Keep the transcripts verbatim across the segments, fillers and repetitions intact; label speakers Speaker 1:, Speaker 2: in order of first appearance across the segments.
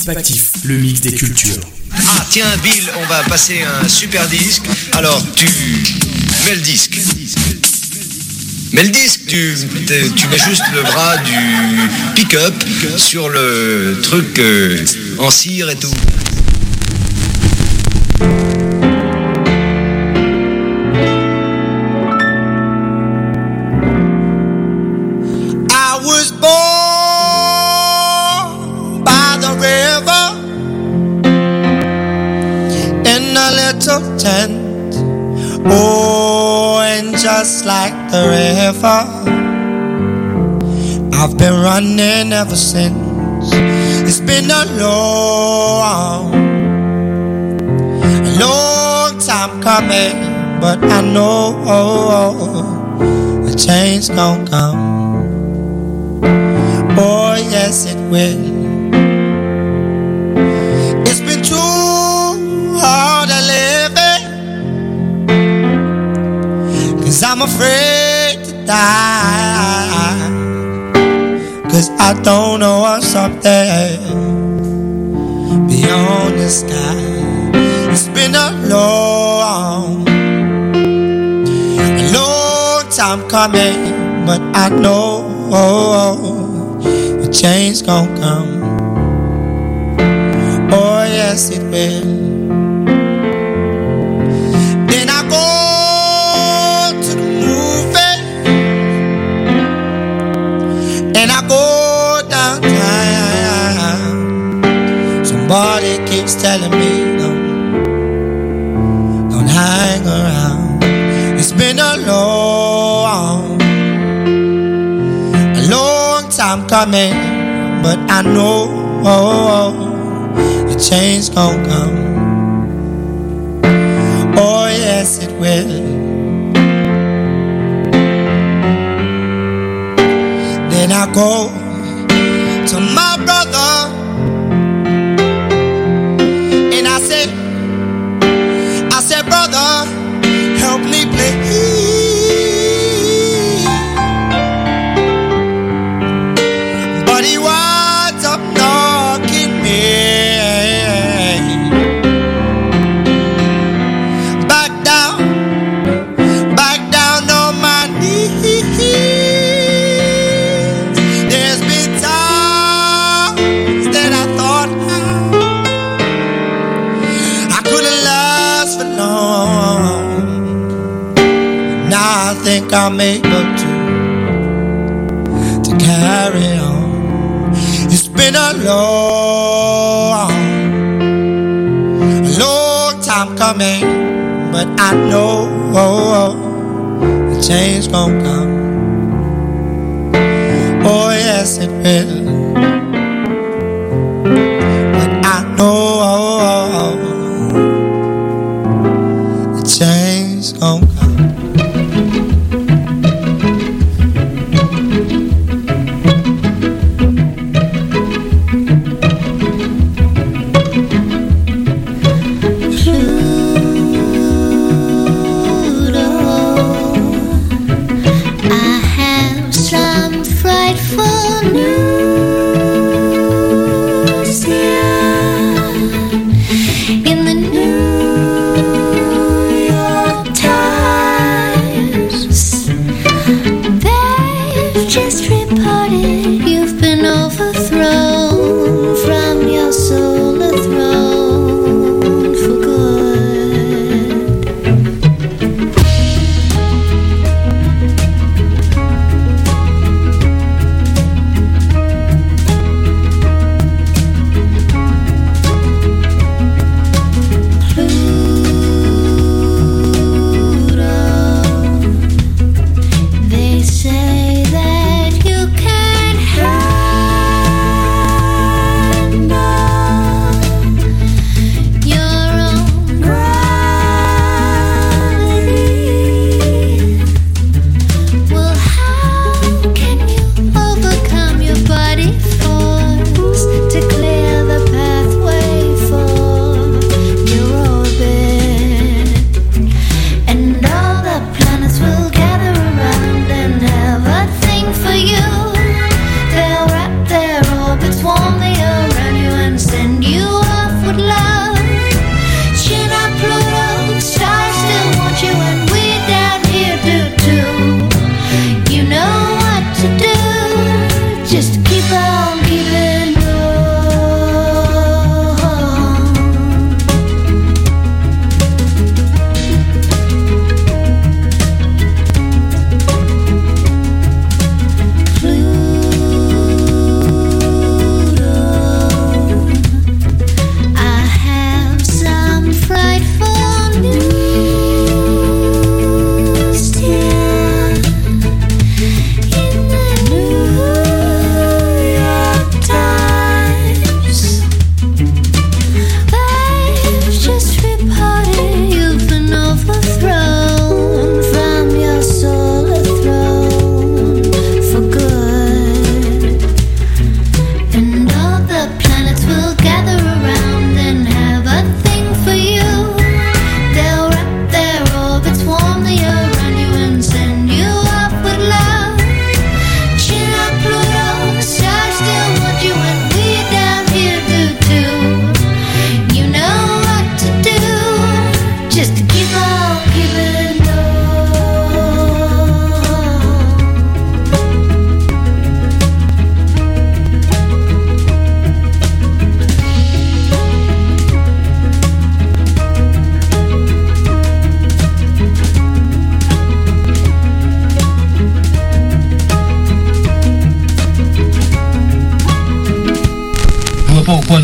Speaker 1: Perspectif, le mix des cultures.
Speaker 2: Ah tiens Bill, on va passer un super disque. Alors tu mets le disque. Mets le disque, tu, tu mets juste le bras du pick-up sur le truc euh, en cire et tout.
Speaker 3: I was born by the river in a little tent. Oh, and just like the river, I've been running ever since. It's been a long, a long time coming, but I know a change gon' come. Oh, yes, it will. It's been too hard to live it, 'cause I'm afraid to die, 'cause I don't know what's up there beyond the sky. It's been a long, a long time coming, but I know a change gon' come. Oh, yes, it will. Then I go to the movie, and I go downtown. Somebody keeps telling me, don't, don't hang around. It's been a long, a long time coming, but I know a change gon' come. Oh, yes, it will. Then I go to my brother, and I said, I said, brother, help me please. But he winds up knocking me back down, back down on my knees. There's been times that I thought I couldn't last for long. Now I think I'm able to to carry on. It's been a long, a long time coming, but I know the change gon' come. Oh, yes, it will. But I know the change gon' come.
Speaker 4: I have some frightful news.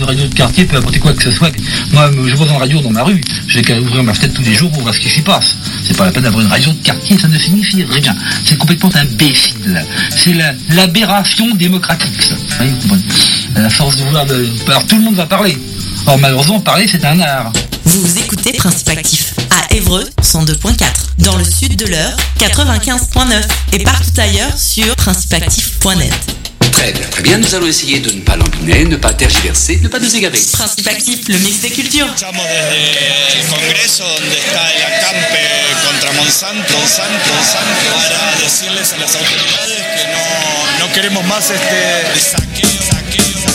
Speaker 4: radio de quartier peut apporter quoi que ce soit. Moi, je vois une radio dans ma rue, j'ai qu'à ouvrir ma fenêtre tous les jours pour voir ce qui s'y passe. C'est pas la peine d'avoir une radio de quartier, ça ne signifie rien. C'est complètement imbécile. C'est la, l'aberration démocratique, ça. Vous voyez, à force de vouloir... De... Alors tout le monde va parler. Or malheureusement, parler, c'est un art.
Speaker 5: Vous écoutez Principe Actif à Évreux cent deux point quatre, dans le sud de l'Eure quatre-vingt-quinze point neuf et partout ailleurs sur principe actif point net.
Speaker 6: Très bien, très bien. Nous allons essayer de ne pas l'empiner, ne pas tergiverser, ne pas nous égarer.
Speaker 5: Principe Actif, le mix des cultures.
Speaker 7: Estamos desde el Congreso donde está el acampe contra Monsanto, Monsanto, Monsanto, para decirles a las autoridades que no, no queremos más este saqueo, saqueo, saqueo.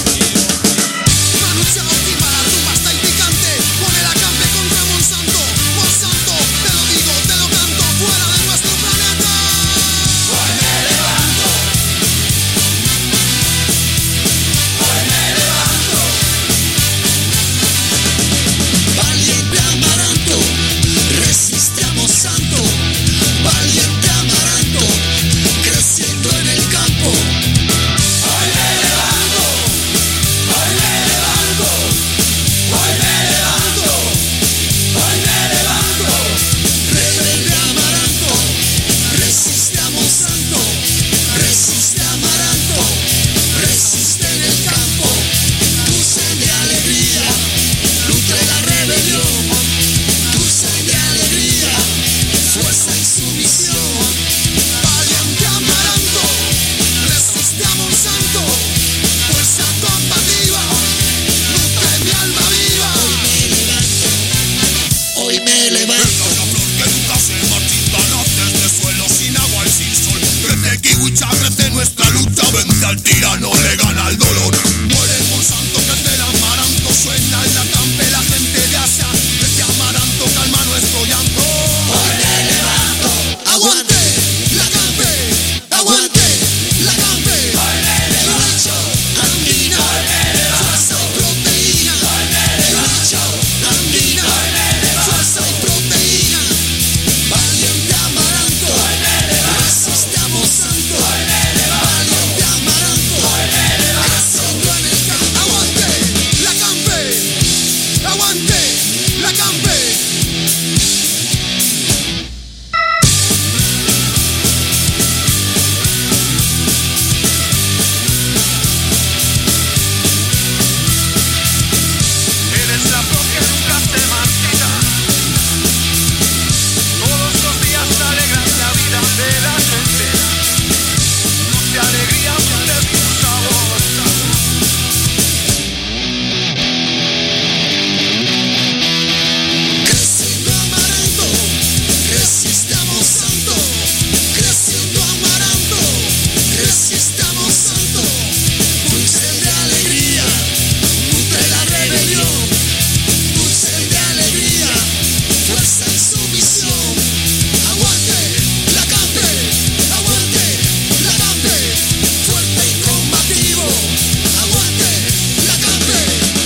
Speaker 8: Nuestra lucha vence al tirano, le gana el dolor. Muere Monsanto, crece el amaranto, suena en la campe, la gente de Asia, crece amaranto, calma nuestro llanto. Hoy me levanto, aguante la campe, aguante la campe. Hoy me levanto, andina, fuerza y proteína. Hoy me levanto, andina, fuerza y proteína. Valiente amaranto, hoy me levanto, resiste a Monsanto. Hoy me valiente amaranto, creciendo en el campo. Aguante la campe, aguante la campe. Eres la flor que nunca se marchita, todos los días alegras la vida de la gente. De alegría de tu sabor. Creciendo amaranto, resiste a Monsanto. Creciendo amaranto, resiste a Monsanto. Dulce de alegría, nutre la rebelión. Dulce de alegría, fuerza y sumisión. Aguante la campe, aguante la campe. Fuerte y combativo, aguante la campe.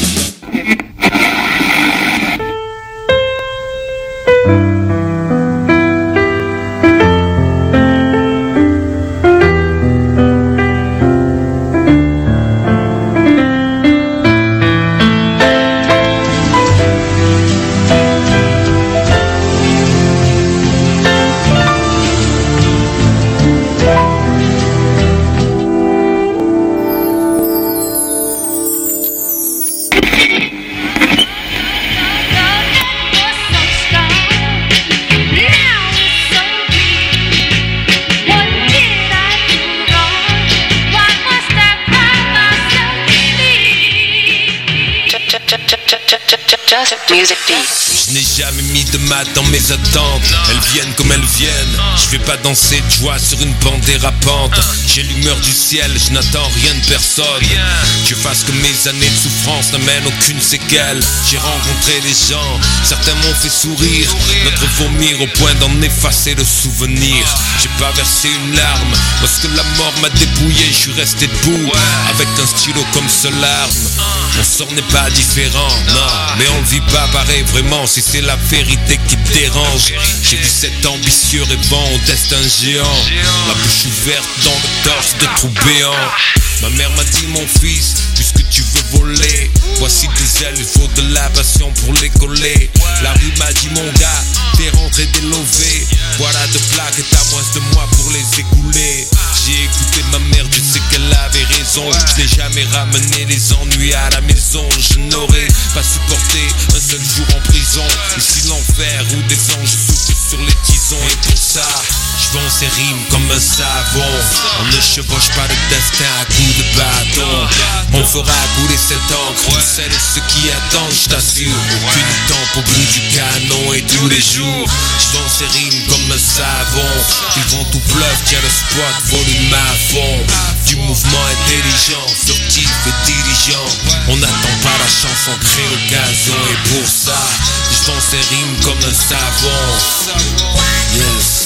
Speaker 9: Je n'ai jamais mis de maths dans mes attentes. Elles viennent comme elles viennent. Je vais pas danser de joie sur une bande dérapante. J'ai l'humeur du ciel, je n'attends rien de personne. Dieu fasse que mes années de souffrance n'amènent aucune séquelle. J'ai rencontré des gens, certains m'ont fait sourire, d'autres vomir au point d'en effacer le souvenir. J'ai pas versé une larme, lorsque la mort m'a dépouillé, je suis resté debout avec un stylo comme seule arme. Mon sort n'est pas différent, Non, mais on le vit pas pareil vraiment, si c'est la vérité qui te dérange. J'ai vu cet ambitieux rêvant au destin géant, la bouche ouverte dans le torse de trous béants. Ma mère m'a dit mon fils, puisque tu veux voler, voici des ailes, il faut de la passion pour les coller. La rue m'a dit mon gars, t'es rentré délové, voilà deux plaques et t'as moins de moi pour les écouler. J'ai écouté ma mère, je sais qu'elle avait raison, je n'ai jamais ramené les ennuis à la maison. Je n'aurais pas supporté un seul jour en prison, ici l'enfer où des anges soufflent sur les tisons. Et pour ça, je vends ces rimes comme un savon, on ne chevauche pas le destin à coups de bâton. On fera couler cette encre pour celles et ceux qui attendent, je t'assure. Aucune tempe au bout du canon et tous les jours je vends ces rimes comme un savon. Ils vont tout bluff, tiens le spot, volume à fond. Du mouvement intelligent, furtif et diligent. On n'attend pas la chance, on crée l'occasion. Et pour ça, je vends ces rimes comme un savon. Yes.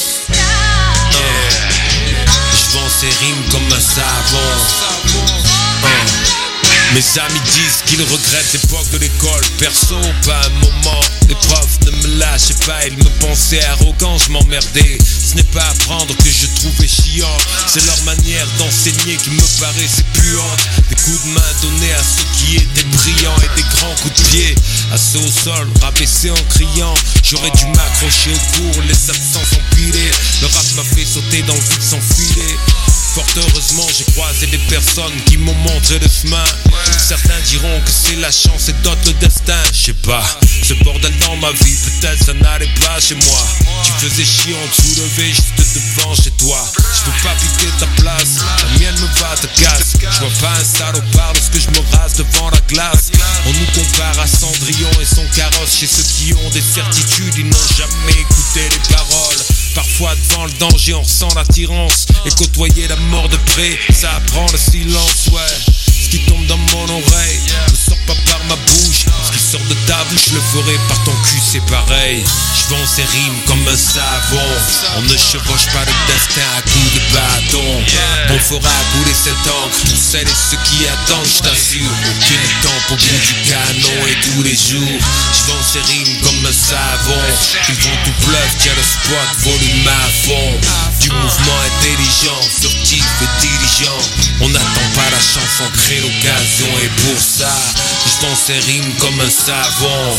Speaker 9: Je vends ces rimes comme un savon. uh. Mes amis disent qu'ils regrettent l'époque de l'école. Perso, pas un moment. Les profs ne me lâchaient pas, ils me pensaient arrogant, je m'emmerdais. Ce n'est pas apprendre que je trouvais chiant, c'est leur manière d'enseigner qui me paraissait puante. Des coups de main donnés à ceux qui étaient brillants et des grands coups de pied à ceux au sol, rabaissés en criant. J'aurais dû m'accrocher au cours, les absents empilés. Le rap m'a fait sauter dans le vide sans filet. Fort heureusement j'ai croisé des personnes qui m'ont montré le chemin. Certains diront que c'est la chance et d'autres le destin. Je sais pas, ce bordel dans ma vie, peut-être ça n'allait pas chez moi. Tu faisais chier, on te soulevait juste devant chez toi. Je peux pas piquer ta place, la mienne me va, te casse. Je vois pas un salopard lorsque je me rase devant la glace. On nous compare à Cendrillon et son carrosse. Chez ceux qui ont des certitudes, ils n'ont jamais écouté les paroles. Parfois devant le danger on ressent l'attirance, et côtoyer la mort de près, ça apprend le silence, ouais. Ce qui tombe dans mon oreille ne sort pas par ma bouche, ce qui sort de ta bouche le ferai par ton cul, c'est pareil. Je vends ces rimes comme un savon, on ne chevauche pas le destin à coups de bâton. On fera couler cette encre pour celles et ceux qui attendent, je t'assure. Aucune tempe au bout du canon et tous les jours je vends ces rimes comme un savon. Ils vont tout bluff, tiens le spot, volume à fond. Du mouvement intelligent, furtif et diligent. On n'attend pas la chance, on crée l'occasion. Et pour ça, je vends ces rimes comme un savon.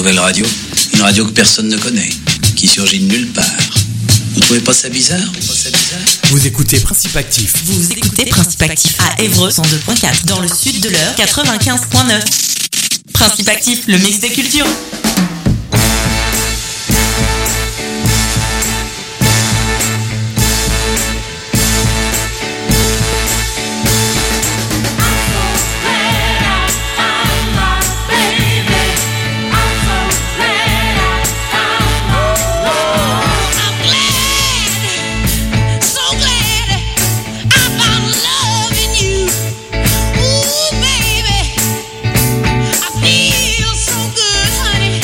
Speaker 10: nouvelle radio. Une radio que personne ne connaît, qui surgit de nulle part. Vous trouvez pas ça bizarre? Pas ça bizarre?
Speaker 1: Vous écoutez Principe Actif.
Speaker 5: Vous écoutez Principe Actif à Évreux cent deux point quatre, dans le sud de l'Eure quatre-vingt-quinze point neuf. Principe Actif, le mix des cultures.
Speaker 11: Feel so good, honey.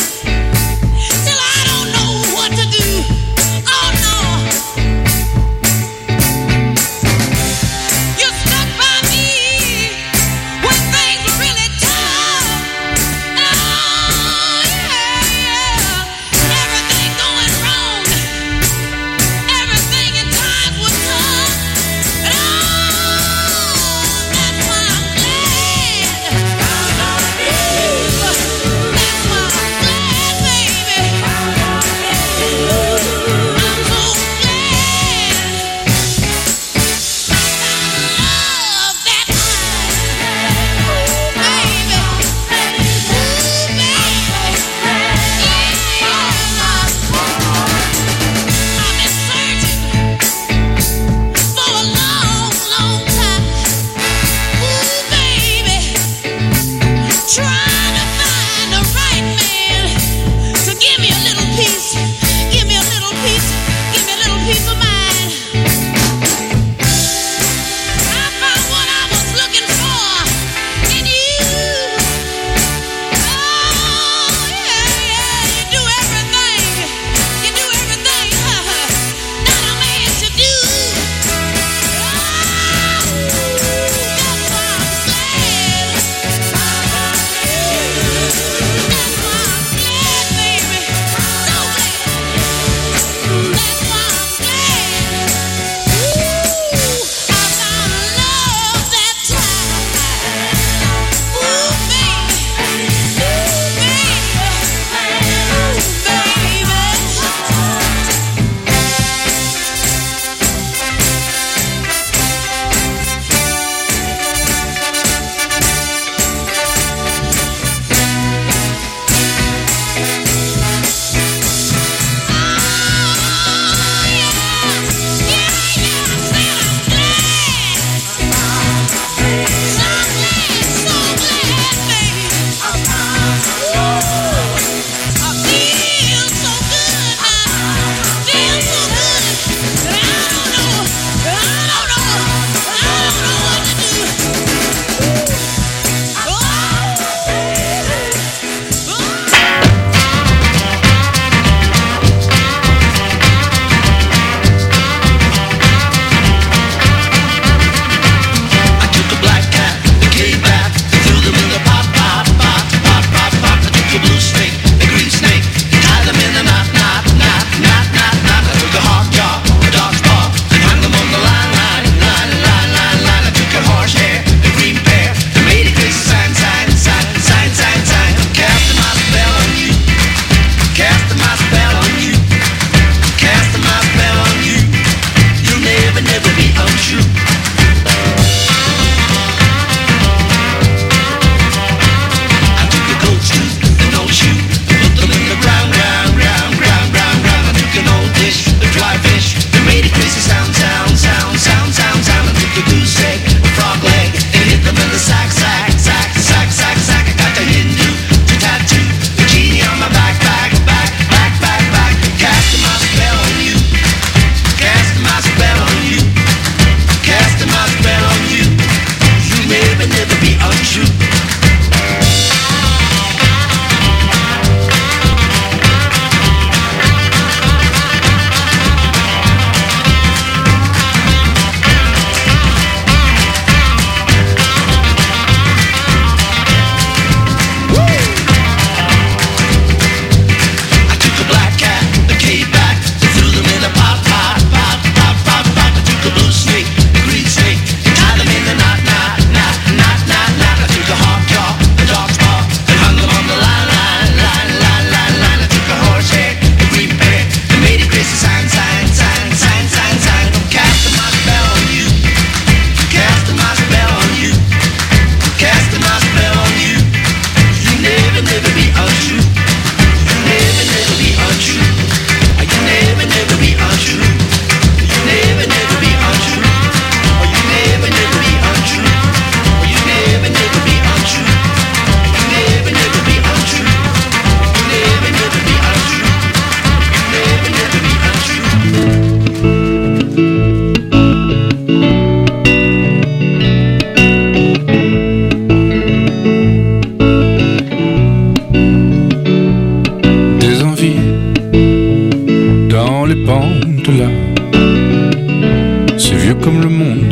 Speaker 11: pente là. C'est vieux comme le monde.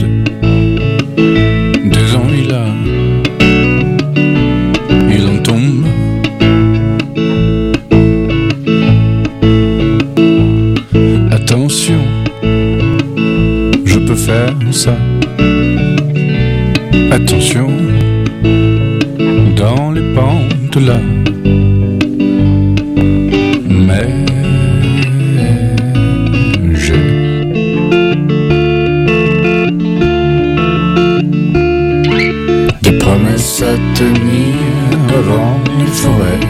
Speaker 11: Deux ans il a. Il en tombe. Attention, je peux faire ça. Attention, dans les pentes là. Mais j'ai des promesses à tenir avant les forêts,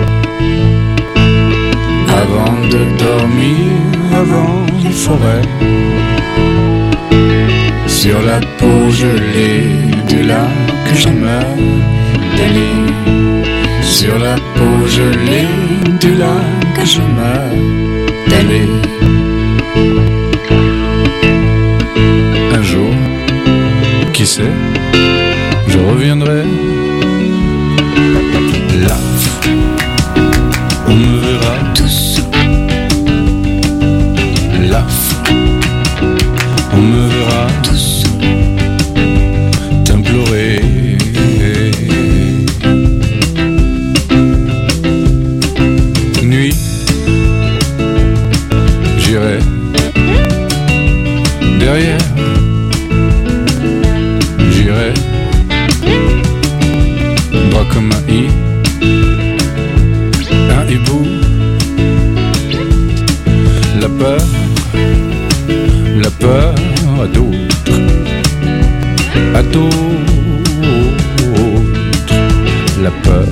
Speaker 11: avant de dormir, avant les forêts. Sur la peau gelée du lac je meurs d'aller. Sur la peau gelée du lac je meurs d'aller. Un jour, qui sait, je reviendrai là. On me verra tous là. On me verra tous t'implorer. Nuit, j'irai derrière. J'irai droit comme un i, un hibou. La peur, la peur à d'autres, à d'autres, la peur.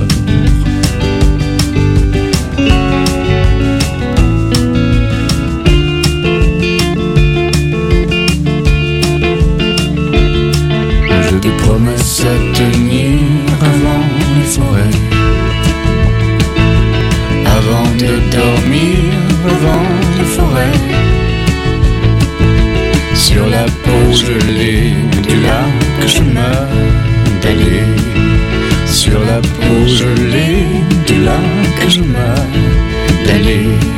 Speaker 11: J'ai des promesses à tenir avant les forêts, avant de dormir, avant les forêts. Sur la peau gelée du lac je meurs d'aller. Sur la peau gelée du lac je meurs d'aller.